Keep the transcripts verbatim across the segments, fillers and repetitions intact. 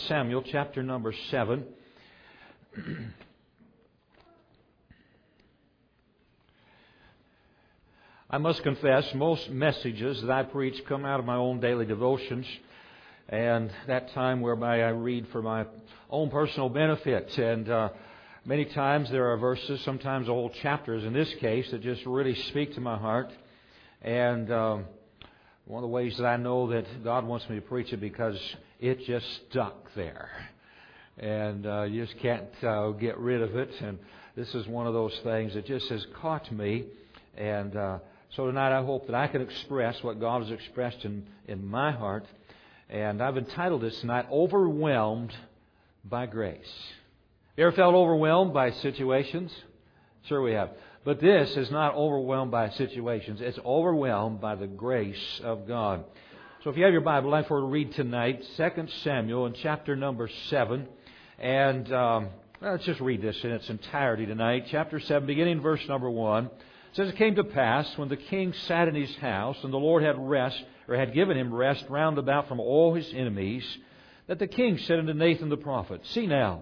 Samuel, chapter number seven. I must confess, most messages that I preach come out of my own daily devotions and that time whereby I read for my own personal benefit. And uh, many times there are verses, sometimes whole chapters in this case, that just really speak to my heart. And um, one of the ways that I know that God wants me to preach it because it just stuck there. And uh, you just can't uh, get rid of it. And this is one of those things that just has caught me. And uh, so tonight I hope that I can express what God has expressed in, in my heart. And I've entitled this tonight, Overwhelmed by Grace. You ever felt overwhelmed by situations? Sure we have. But this is not overwhelmed by situations. It's overwhelmed by the grace of God. So if you have your Bible, I'd like for you to read tonight Second Samuel in chapter number seven. And um, well, let's just read this in its entirety tonight. Chapter seven, beginning verse number one. It says, it came to pass when the king sat in his house, and the Lord had rest, or had given him rest round about from all his enemies, that the king said unto Nathan the prophet, See now,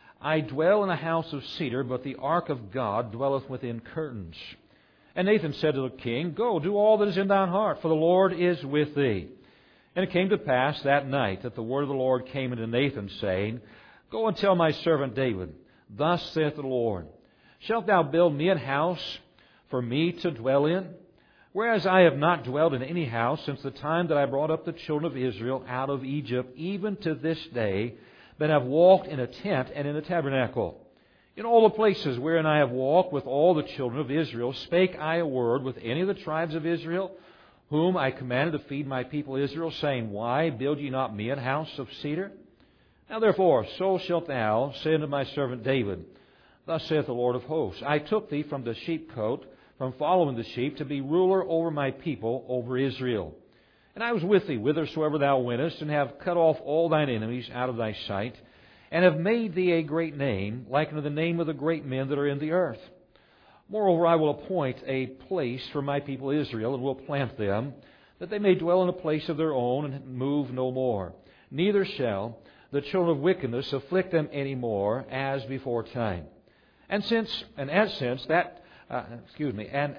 I dwell in a house of cedar, but the ark of God dwelleth within curtains. And Nathan said to the king, Go, do all that is in thine heart, for the Lord is with thee. And it came to pass that night that the word of the Lord came unto Nathan, saying, Go and tell my servant David, Thus saith the Lord, Shalt thou build me an house for me to dwell in? Whereas I have not dwelled in any house since the time that I brought up the children of Israel out of Egypt, even to this day, but have walked in a tent and in a tabernacle. In all the places wherein I have walked with all the children of Israel, spake I a word with any of the tribes of Israel, whom I commanded to feed my people Israel, saying, Why build ye not me an house of cedar? Now therefore, so shalt thou say unto my servant David, Thus saith the Lord of hosts, I took thee from the sheepcote, from following the sheep, to be ruler over my people, over Israel. And I was with thee whithersoever thou wentest, and have cut off all thine enemies out of thy sight, and have made thee a great name, like unto the name of the great men that are in the earth. Moreover, I will appoint a place for my people Israel, and will plant them, that they may dwell in a place of their own, and move no more. Neither shall the children of wickedness afflict them any more, as before time. And since, and as since that, uh, excuse me, and,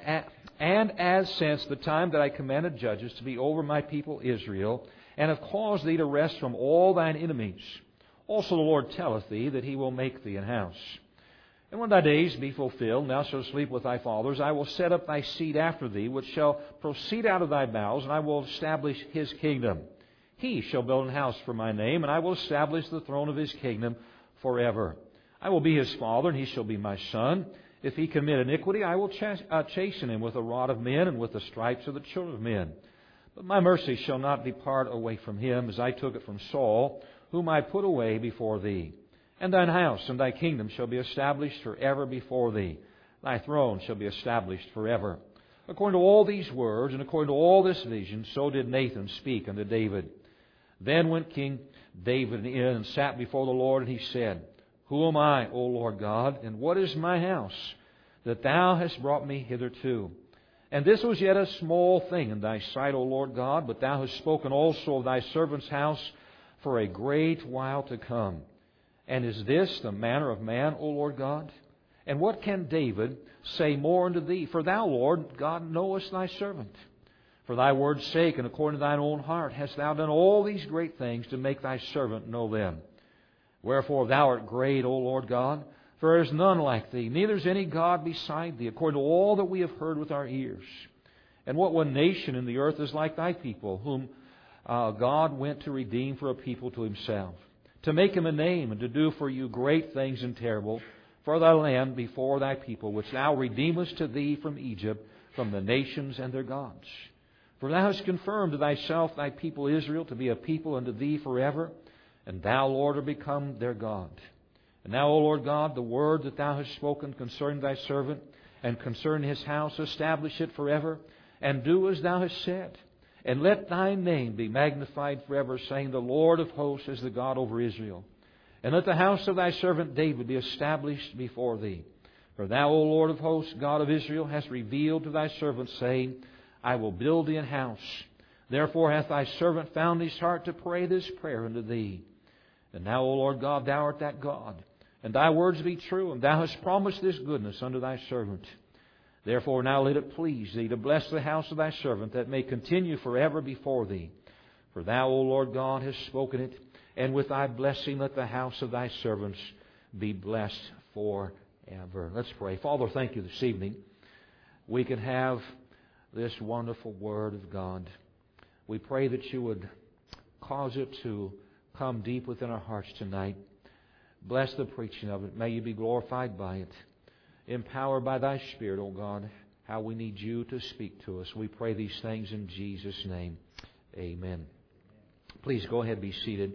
and as since the time that I commanded judges to be over my people Israel, and have caused thee to rest from all thine enemies, also the Lord telleth thee that He will make thee an house. And when thy days be fulfilled, and thou shalt sleep with thy fathers, I will set up thy seed after thee, which shall proceed out of thy bowels, and I will establish his kingdom. He shall build an house for my name, and I will establish the throne of his kingdom forever. I will be his father, and he shall be my son. If he commit iniquity, I will ch- uh, chasten him with the rod of men and with the stripes of the children of men. But my mercy shall not depart away from him, as I took it from Saul, whom I put away before thee. And thine house and thy kingdom shall be established forever before thee. Thy throne shall be established forever. According to all these words, and according to all this vision, so did Nathan speak unto David. Then went King David in and sat before the Lord, and he said, Who am I, O Lord God, and what is my house, that thou hast brought me hitherto? And this was yet a small thing in thy sight, O Lord God, but thou hast spoken also of thy servant's house for a great while to come. And is this the manner of man, O Lord God? And what can David say more unto thee? For thou, Lord God, knowest thy servant. For thy word's sake, and according to thine own heart, hast thou done all these great things to make thy servant know them. Wherefore thou art great, O Lord God, for there is none like thee, neither is any God beside thee, according to all that we have heard with our ears. And what one nation in the earth is like thy people, whom uh, God went to redeem for a people to himself, to make him a name, and to do for you great things and terrible for thy land before thy people, which thou redeemest to thee from Egypt, from the nations and their gods. For thou hast confirmed to thyself thy people Israel to be a people unto thee forever, and thou, Lord, art become their God. And now, O Lord God, the word that thou hast spoken concerning thy servant, and concerning his house, establish it forever, and do as thou hast said. And let thy name be magnified forever, saying, The Lord of hosts is the God over Israel. And let the house of thy servant David be established before thee. For thou, O Lord of hosts, God of Israel, hast revealed to thy servant, saying, I will build thee an house. Therefore hath thy servant found his heart to pray this prayer unto thee. And now, O Lord God, Thou art that God, and Thy words be true, and Thou hast promised this goodness unto Thy servant. Therefore now let it please Thee to bless the house of Thy servant, that may continue forever before Thee. For Thou, O Lord God, hast spoken it, and with Thy blessing let the house of Thy servants be blessed forever. Let's pray. Father, thank You this evening. We can have this wonderful Word of God. We pray that You would cause it to come deep within our hearts tonight. Bless the preaching of it. May You be glorified by it. Empowered by Thy Spirit, O God, how we need You to speak to us. We pray these things in Jesus' name. Amen. Please go ahead and be seated.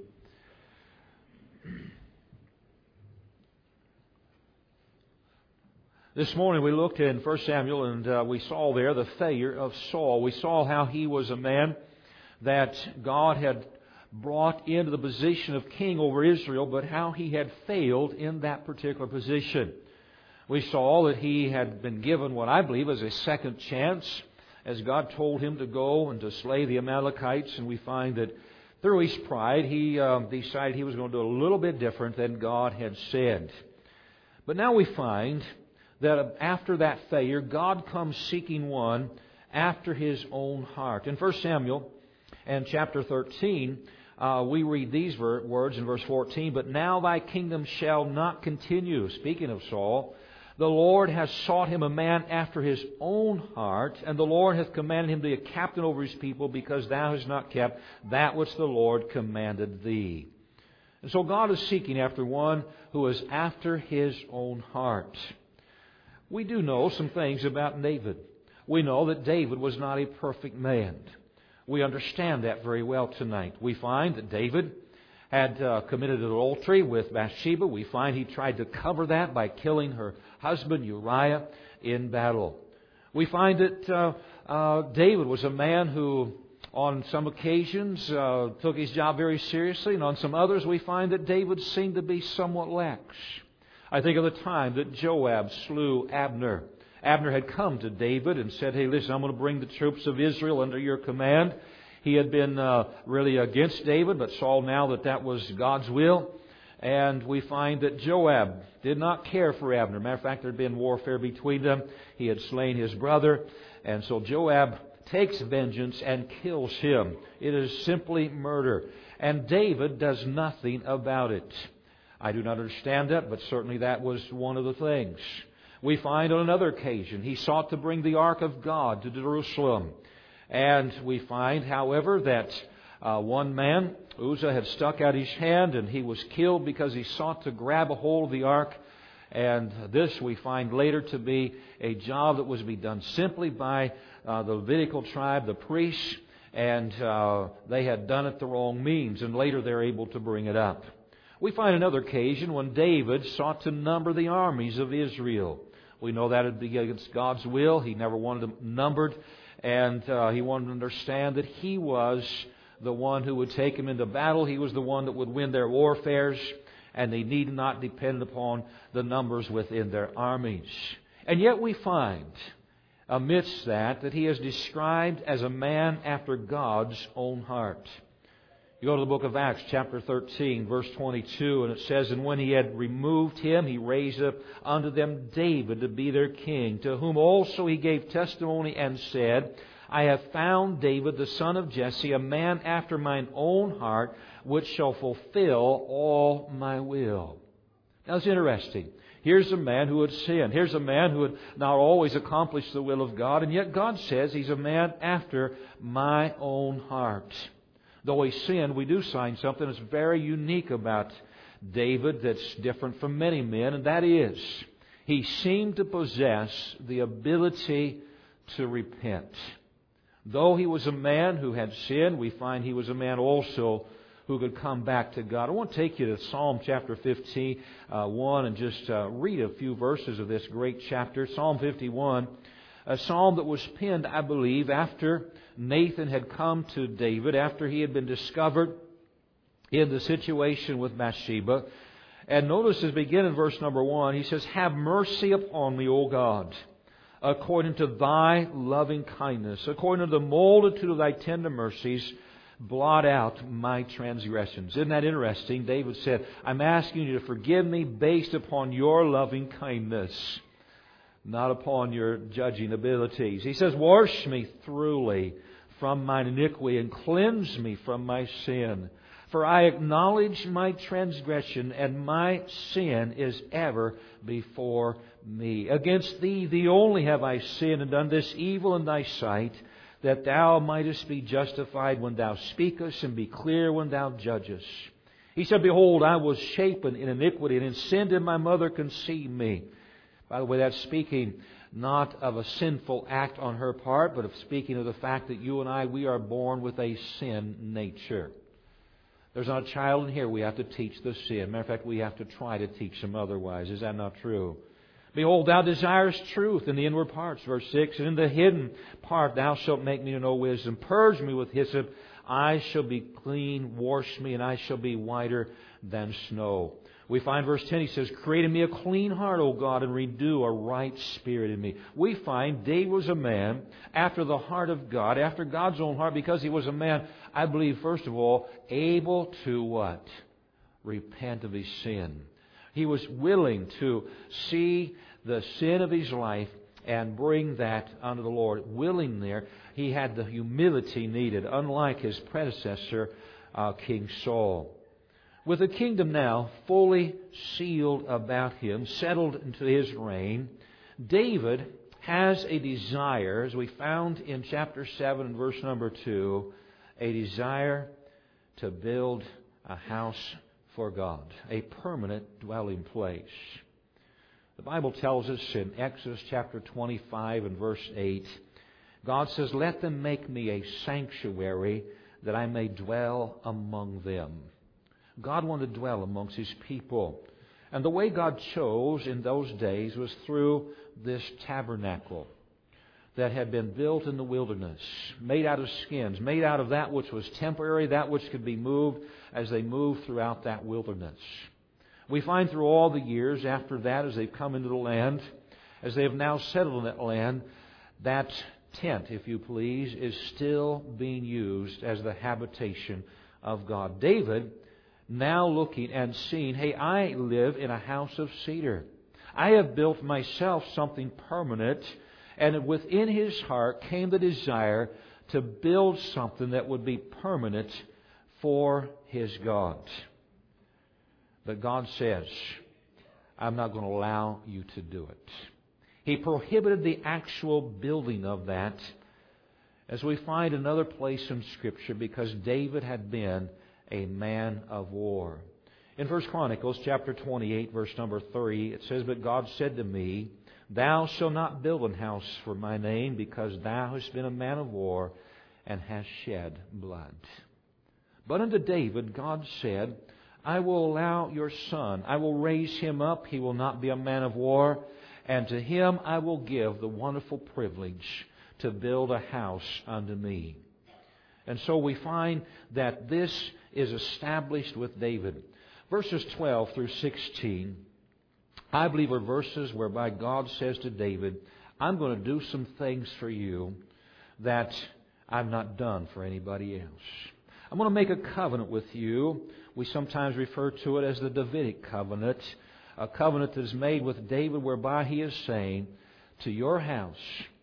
This morning we looked in First Samuel and uh, we saw there the failure of Saul. We saw how he was a man that God had brought into the position of king over Israel, but how he had failed in that particular position. We saw that he had been given what I believe is a second chance, as God told him to go and to slay the Amalekites, and we find that through his pride he uh, decided he was going to do a little bit different than God had said. But now we find that after that failure, God comes seeking one after His own heart. In First Samuel and chapter thirteen, uh, we read these ver- words in verse fourteen, "But now Thy kingdom shall not continue." Speaking of Saul, "The Lord has sought him a man after His own heart, and the Lord hath commanded him to be a captain over His people, because Thou hast not kept that which the Lord commanded Thee." And so God is seeking after one who is after His own heart. We do know some things about David. We know that David was not a perfect man. We understand that very well tonight. We find that David had uh, committed adultery with Bathsheba. We find he tried to cover that by killing her husband Uriah in battle. We find that uh, uh, David was a man who on some occasions uh, took his job very seriously, and on some others we find that David seemed to be somewhat lax. I think of the time that Joab slew Abner. Abner had come to David and said, "Hey, listen, I'm going to bring the troops of Israel under your command." He had been uh, really against David, but saw now that that was God's will. And we find that Joab did not care for Abner. Matter of fact, there had been warfare between them. He had slain his brother. And so Joab takes vengeance and kills him. It is simply murder. And David does nothing about it. I do not understand that, but certainly that was one of the things. We find on another occasion he sought to bring the ark of God to Jerusalem. And we find, however, that uh, one man, Uzzah, had stuck out his hand and he was killed because he sought to grab a hold of the ark. And this we find later to be a job that was to be done simply by uh, the Levitical tribe, the priests, and uh, they had done it the wrong means, and later they're able to bring it up. We find another occasion when David sought to number the armies of Israel. We know that would be against God's will. He never wanted them numbered, and uh, he wanted to understand that he was the one who would take them into battle. He was the one that would win their warfares, and they need not depend upon the numbers within their armies. And yet we find amidst that that he is described as a man after God's own heart. You go to the book of Acts, chapter thirteen, verse twenty-two, and it says, "And when he had removed him, he raised up unto them David to be their king, to whom also he gave testimony and said, I have found David the son of Jesse, a man after mine own heart, which shall fulfill all my will." Now it's interesting. Here's a man who had sinned. Here's a man who had not always accomplished the will of God, and yet God says he's a man after my own heart. Though he sinned, we do find something that's very unique about David that's different from many men, and that is, he seemed to possess the ability to repent. Though he was a man who had sinned, we find he was a man also who could come back to God. I want to take you to Psalm chapter fifty-one uh, and just uh, read a few verses of this great chapter. Psalm fifty-one, a psalm that was penned, I believe, after Nathan had come to David, after he had been discovered in the situation with Bathsheba. And notice as we begin in verse number one, he says, "Have mercy upon me, O God, according to Thy loving kindness, according to the multitude of Thy tender mercies, blot out my transgressions. Isn't that interesting? David said, I'm asking you to forgive me based upon your loving kindness, not upon your judging abilities. He says, wash me thoroughly from mine iniquity and cleanse me from my sin. For I acknowledge my transgression, and my sin is ever before me. Against Thee, Thee only have I sinned and done this evil in Thy sight, that Thou mightest be justified when Thou speakest and be clear when Thou judgest. He said, behold, I was shapen in iniquity, and in sin did my mother conceive me. By the way, that's speaking not of a sinful act on her part, but of speaking of the fact that you and I, we are born with a sin nature. There's not a child in here we have to teach the sin. Matter of fact, we have to try to teach them otherwise. Is that not true? Behold, Thou desirest truth in the inward parts. Verse six, and in the hidden part Thou shalt make me to know wisdom. Purge me with hyssop, I shall be clean. Wash me, and I shall be whiter than snow. We find verse ten, he says, create in me a clean heart, O God, and renew a right spirit in me. We find David was a man after the heart of God, after God's own heart, because he was a man, I believe, first of all, able to what? Repent of his sin. He was willing to see the sin of his life and bring that unto the Lord. Willing there, he had the humility needed, unlike his predecessor, uh, King Saul. With the kingdom now fully sealed about him, settled into his reign, David has a desire, as we found in chapter seven and verse number two, a desire to build a house for God, a permanent dwelling place. The Bible tells us in Exodus chapter twenty-five and verse eight, God says, let them make me a sanctuary that I may dwell among them. God wanted to dwell amongst His people. And the way God chose in those days was through this tabernacle that had been built in the wilderness, made out of skins, made out of that which was temporary, that which could be moved as they moved throughout that wilderness. We find through all the years after that, as they've come into the land, as they have now settled in that land, that tent, if you please, is still being used as the habitation of God. David, now looking and seeing, hey, I live in a house of cedar. I have built myself something permanent. And within his heart came the desire to build something that would be permanent for his God. But God says, I'm not going to allow you to do it. He prohibited the actual building of that, as we find another place in Scripture, because David had been a man of war. In First Chronicles chapter twenty-eight, verse number three, it says, but God said to me, Thou shalt not build an house for my name, because thou hast been a man of war and hast shed blood. But unto David God said, I will allow your son, I will raise him up, he will not be a man of war, and to him I will give the wonderful privilege to build a house unto me. And so we find that this is established with David. Verses twelve through sixteen, I believe, are verses whereby God says to David, I'm going to do some things for you that I've not done for anybody else. I'm going to make a covenant with you. We sometimes refer to it as the Davidic covenant, a covenant that is made with David whereby he is saying, to your house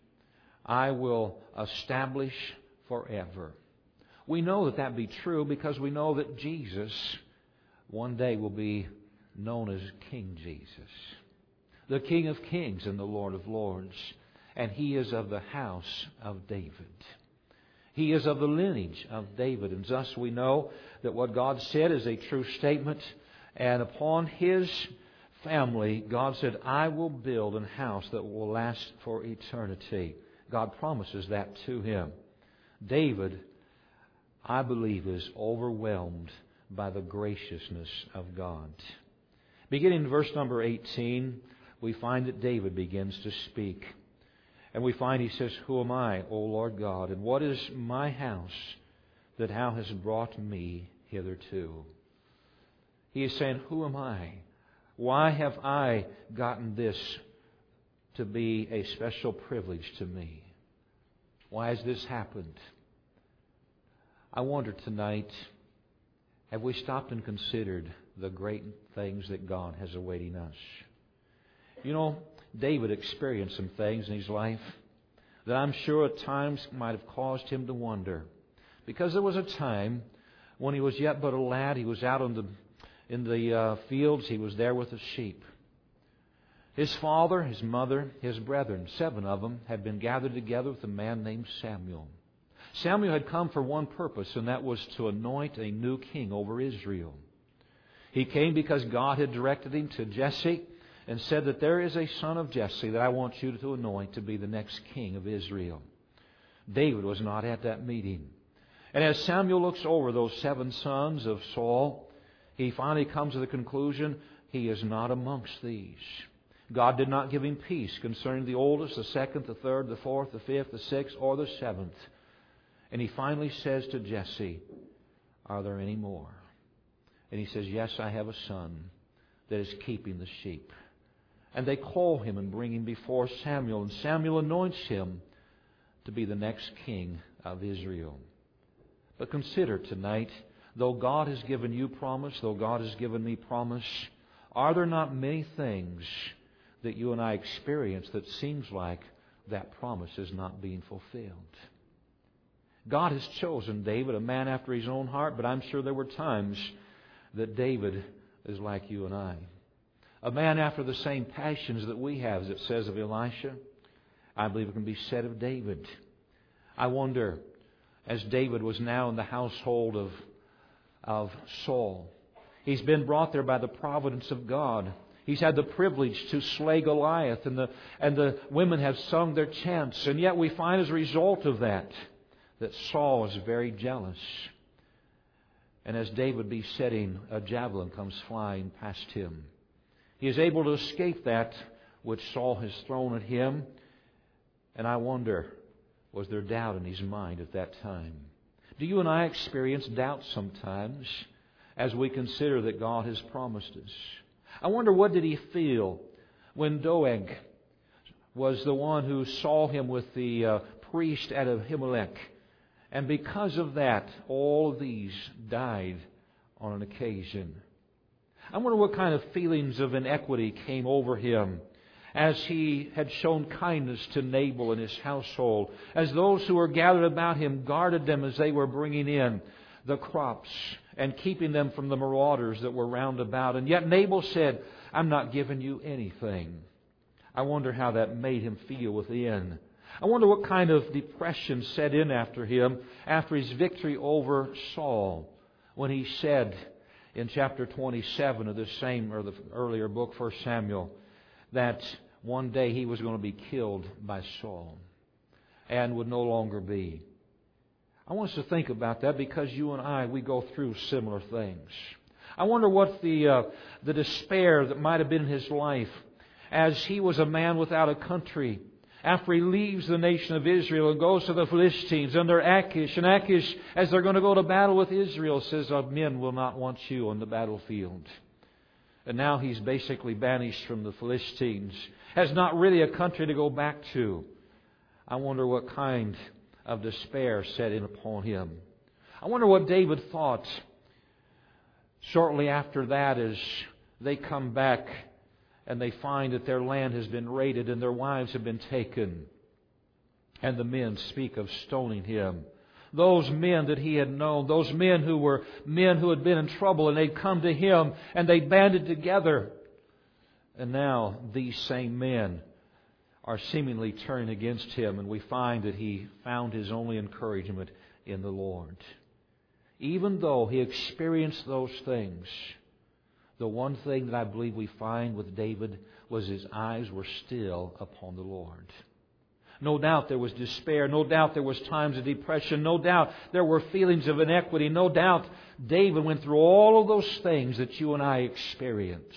I will establish forever. We know that that be true because we know that Jesus one day will be known as King Jesus, the King of Kings and the Lord of Lords. And He is of the house of David. He is of the lineage of David. And thus we know that what God said is a true statement. And upon His family, God said, I will build a house that will last for eternity. God promises that to him. David, I believe, is overwhelmed by the graciousness of God. Beginning in verse number eighteen, we find that David begins to speak. And we find he says, Who am I, O Lord God, and what is my house that Thou hast brought me hitherto? He is saying, Who am I? Why have I gotten this to be a special privilege to me? Why has this happened? I wonder tonight, have we stopped and considered the great things that God has awaiting us? You know, David experienced some things in his life that I'm sure at times might have caused him to wonder. Because there was a time when he was yet but a lad, he was out in the, in the uh, fields, he was there with the sheep. His father, his mother, his brethren, seven of them, had been gathered together with a man named Samuel. Samuel had come for one purpose, and that was to anoint a new king over Israel. He came because God had directed him to Jesse and said that there is a son of Jesse that I want you to anoint to be the next king of Israel. David was not at that meeting. And as Samuel looks over those seven sons of Saul, he finally comes to the conclusion he is not amongst these. God did not give him peace concerning the oldest, the second, the third, the fourth, the fifth, the sixth, or the seventh. And he finally says to Jesse, are there any more? And he says, yes, I have a son that is keeping the sheep. And they call him and bring him before Samuel. And Samuel anoints him to be the next king of Israel. But consider tonight, though God has given you promise, though God has given me promise, are there not many things that you and I experience that seems like that promise is not being fulfilled? God has chosen David, a man after His own heart, but I'm sure there were times that David is like you and I. A man after the same passions that we have, as it says of Elisha. I believe it can be said of David. I wonder, as David was now in the household of, of Saul, he's been brought there by the providence of God. He's had the privilege to slay Goliath, and the, and the women have sung their chants. And yet we find as a result of that, that Saul is very jealous. And as David be sitting, a javelin comes flying past him. He is able to escape that which Saul has thrown at him. And I wonder, was there doubt in his mind at that time? Do you and I experience doubt sometimes as we consider that God has promised us? I wonder, what did he feel when Doeg was the one who saw him with the uh, priest at Ahimelech? And because of that, all of these died on an occasion. I wonder what kind of feelings of inequity came over him as he had shown kindness to Nabal and his household, as those who were gathered about him guarded them as they were bringing in the crops and keeping them from the marauders that were round about. And yet Nabal said, I'm not giving you anything. I wonder how that made him feel within. I wonder what kind of depression set in after him after his victory over Saul, when he said in chapter twenty-seven of the same or the earlier book, First Samuel, that one day he was going to be killed by Saul and would no longer be. I want us to think about that, because you and I, we go through similar things. I wonder what the uh, the despair that might have been in his life as he was a man without a country, after he leaves the nation of Israel and goes to the Philistines under Achish. And Achish, as they're going to go to battle with Israel, says, our men will not want you on the battlefield. And now he's basically banished from the Philistines, has not really a country to go back to. I wonder what kind of despair set in upon him. I wonder what David thought shortly after that, as they come back and they find that their land has been raided and their wives have been taken. And the men speak of stoning him. Those men that he had known, those men who were men who had been in trouble, and they'd come to him and they banded together. And now these same men are seemingly turning against him, and we find that he found his only encouragement in the Lord. Even though he experienced those things, the one thing that I believe we find with David was his eyes were still upon the Lord. No doubt there was despair. No doubt there was times of depression. No doubt there were feelings of inequity. No doubt David went through all of those things that you and I experience.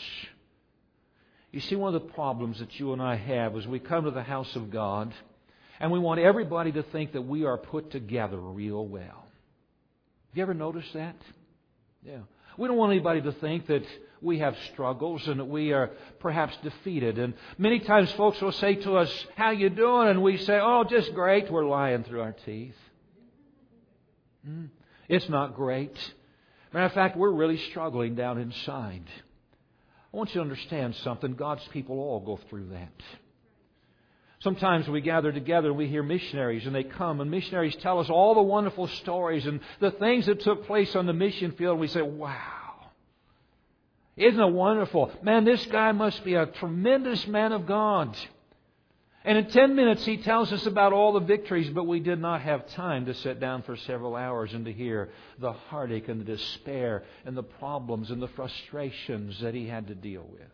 You see, one of the problems that you and I have is we come to the house of God and we want everybody to think that we are put together real well. Have you ever noticed that? Yeah. We don't want anybody to think that we have struggles and that we are perhaps defeated. And many times folks will say to us, how you doing? And we say, oh, just great. We're lying through our teeth. Mm. It's not great. Matter of fact, we're really struggling down inside. I want you to understand something. God's people all go through that. Sometimes we gather together and we hear missionaries, and they come, and missionaries tell us all the wonderful stories and the things that took place on the mission field. And we say, wow, isn't it wonderful? Man, this guy must be a tremendous man of God. And in ten minutes he tells us about all the victories, but we did not have time to sit down for several hours and to hear the heartache and the despair and the problems and the frustrations that he had to deal with.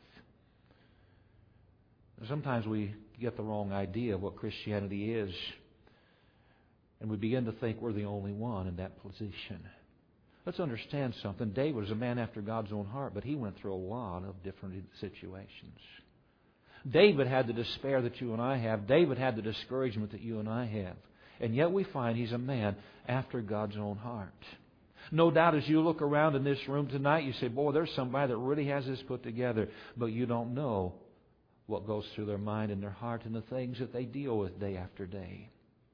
Sometimes we get the wrong idea of what Christianity is, and we begin to think we're the only one in that position. Let's understand something. David was a man after God's own heart, but he went through a lot of different situations. David had the despair that you and I have. David had the discouragement that you and I have. And yet we find he's a man after God's own heart. No doubt as you look around in this room tonight, you say, boy, there's somebody that really has this put together. But you don't know what goes through their mind and their heart and the things that they deal with day after day.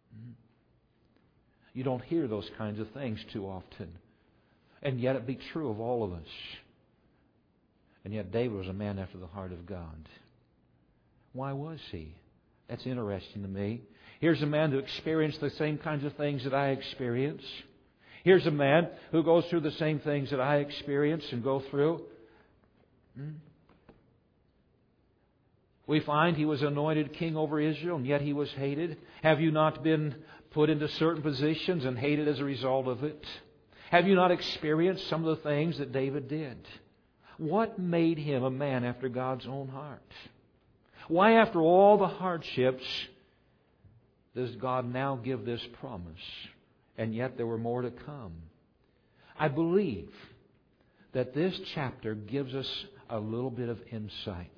You don't hear those kinds of things too often. And yet it be true of all of us. And yet David was a man after the heart of God. Why was he? That's interesting to me. Here's a man who experienced the same kinds of things that I experience. Here's a man who goes through the same things that I experience and go through. We find he was anointed king over Israel, and yet he was hated. Have you not been put into certain positions and hated as a result of it? Have you not experienced some of the things that David did? What made him a man after God's own heart? Why, after all the hardships, does God now give this promise? And yet there were more to come. I believe that this chapter gives us a little bit of insight.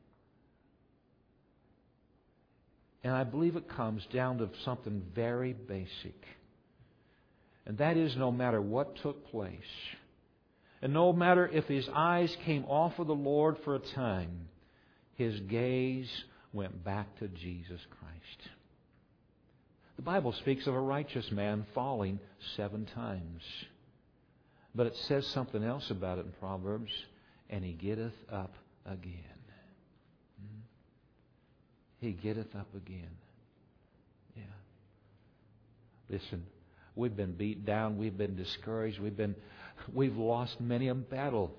And I believe it comes down to something very basic. And that is, no matter what took place, and no matter if his eyes came off of the Lord for a time, his gaze went back to Jesus Christ. The Bible speaks of a righteous man falling seven times. But it says something else about it in Proverbs, and he getteth up again. He getteth up again. Yeah. Listen, we've been beat down, we've been discouraged, we've been we've lost many a battle.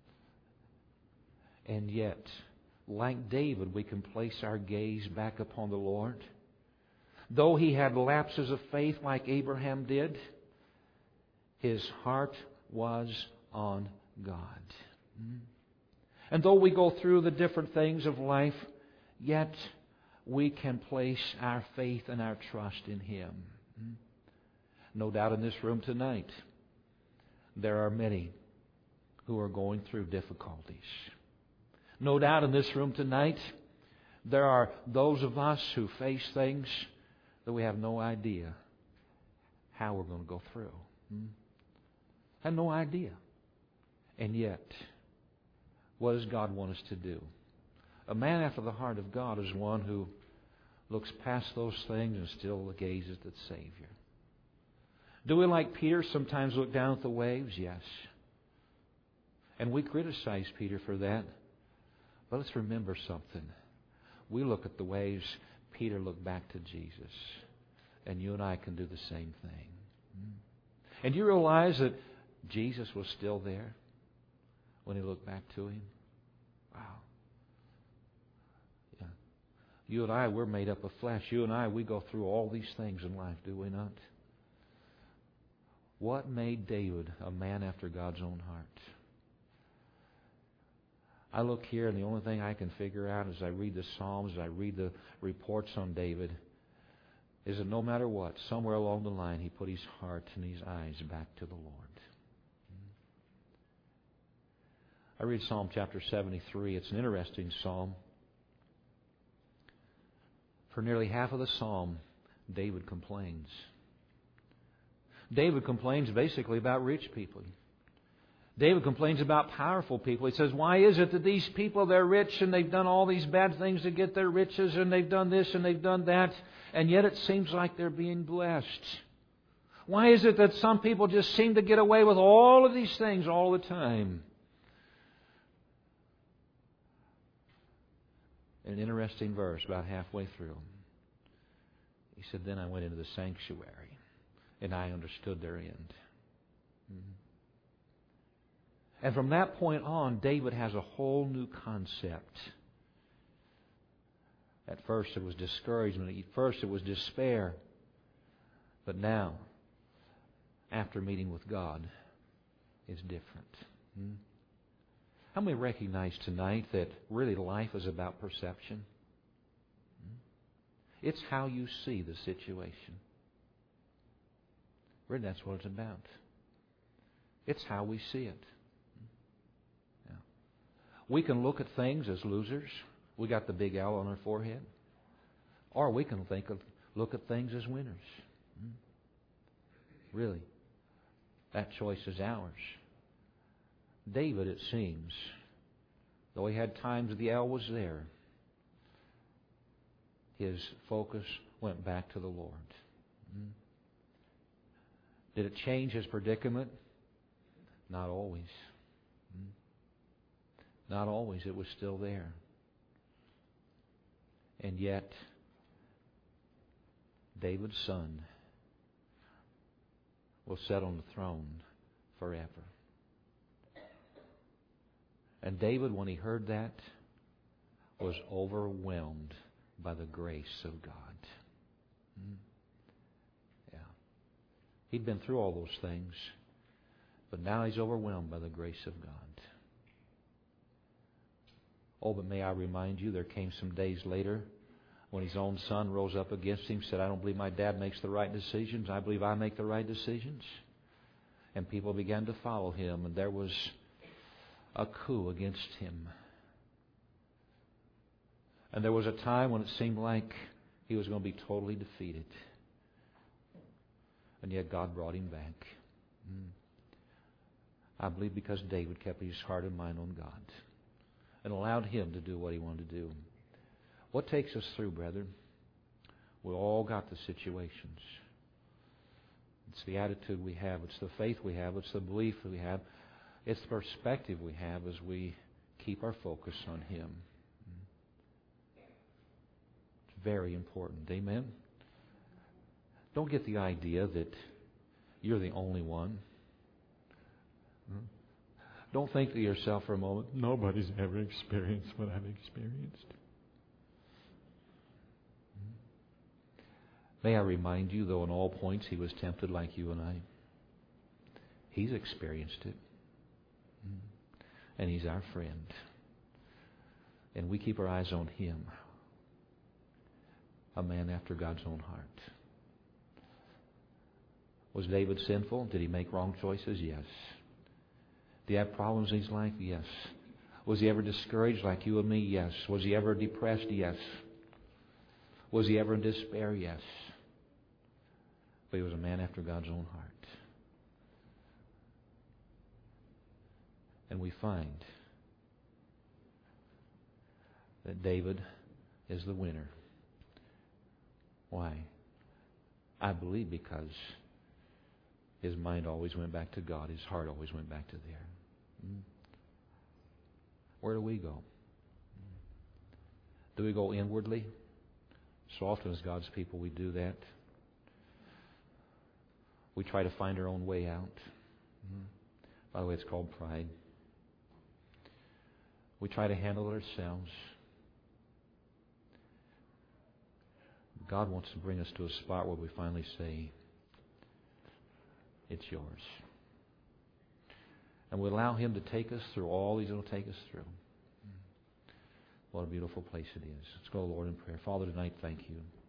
And yet, like David, we can place our gaze back upon the Lord. Though he had lapses of faith like Abraham did, his heart was on God. And though we go through the different things of life, yet we can place our faith and our trust in Him. No doubt in this room tonight, there are many who are going through difficulties. No doubt in this room tonight, there are those of us who face things that we have no idea how we're going to go through. Hmm? Have no idea. And yet, what does God want us to do? A man after the heart of God is one who looks past those things and still gazes at the Savior. Do we, like Peter, sometimes look down at the waves? Yes. And we criticize Peter for that. But let's remember something. We look at the waves, Peter looked back to Jesus. And you and I can do the same thing. And you realize that Jesus was still there when he looked back to him? Wow. Yeah. You and I, we're made up of flesh. You and I, we go through all these things in life, do we not? What made David a man after God's own heart? I look here, and the only thing I can figure out as I read the Psalms, as I read the reports on David, is that no matter what, somewhere along the line, he put his heart and his eyes back to the Lord. I read Psalm chapter seventy-three. It's an interesting psalm. For nearly half of the psalm, David complains. David complains basically about rich people. David complains about powerful people. He says, why is it that these people, they're rich and they've done all these bad things to get their riches and they've done this and they've done that, and yet it seems like they're being blessed? Why is it that some people just seem to get away with all of these things all the time? An interesting verse about halfway through. He said, then I went into the sanctuary and I understood their end. Mm-hmm. And from that point on, David has a whole new concept. At first it was discouragement. At first it was despair. But now, after meeting with God, it's different. Hmm? How many recognize tonight that really life is about perception? Hmm? It's how you see the situation. Really, that's what it's about. It's how we see it. Yeah. We can look at things as losers. We got the big L on our forehead. Or we can think of, look at things as winners. Hmm? Really, that choice is ours. David, it seems, though he had times the L was there, his focus went back to the Lord. Hmm? Did it change his predicament? Not always. Hmm? Not always. It was still there. And yet, David's son will sit on the throne forever. And David, when he heard that, was overwhelmed by the grace of God. Hmm? Yeah. He'd been through all those things, but now he's overwhelmed by the grace of God. Oh, but may I remind you, there came some days later when his own son rose up against him, said, I don't believe my dad makes the right decisions. I believe I make the right decisions. And people began to follow him, and there was a coup against him. And there was a time when it seemed like he was going to be totally defeated. And yet God brought him back. Mm. I believe because David kept his heart and mind on God and allowed Him to do what He wanted to do. What takes us through, brethren? We all got the situations. It's the attitude we have. It's the faith we have. It's the belief that we have. It's the perspective we have as we keep our focus on Him. It's very important. Amen? Don't get the idea that you're the only one. Don't think to yourself for a moment, nobody's ever experienced what I've experienced. May I remind you, though in all points He was tempted like you and I. He's experienced it. And He's our friend. And we keep our eyes on Him. A man after God's own heart. Was David sinful? Did he make wrong choices? Yes. Did he have problems in his life? Yes. Was he ever discouraged like you and me? Yes. Was he ever depressed? Yes. Was he ever in despair? Yes. But he was a man after God's own heart. And we find that David is the winner. Why? I believe because his mind always went back to God. His heart always went back to there. Where do we go? Do we go inwardly? So often as God's people we do that. We try to find our own way out. By the way, it's called pride. We try to handle it ourselves. God wants to bring us to a spot where we finally say, it's yours. And we allow Him to take us through all He's going to take us through. What a beautiful place it is. Let's go, Lord, in prayer. Father, tonight, thank You.